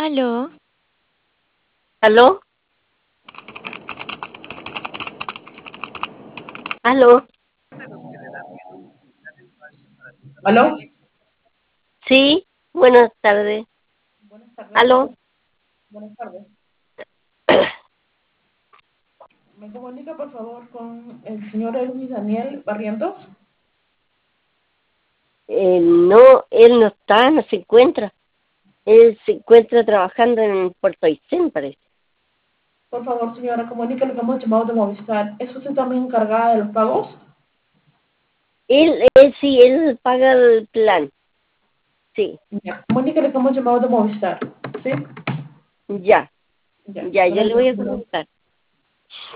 Aló, ¿Aló? ¿Aló? ¿Aló? Sí, buenas tardes. Buenas tardes. ¿Aló? Buenas tardes. ¿Me comunica, por favor, con el señor Luis Daniel Barrientos? No, él no está, no se encuentra. Él se encuentra trabajando en Puerto Aysén, parece. Por favor, señora, comuníquele que hemos llamado de Movistar. ¿Es usted también encargada de los pagos? Él sí, él paga el plan. Sí, Ya. Comuníquele que hemos llamado de Movistar. ¿Sí? ya, Ya. ya, yo le voy Gracias, a señora. preguntar.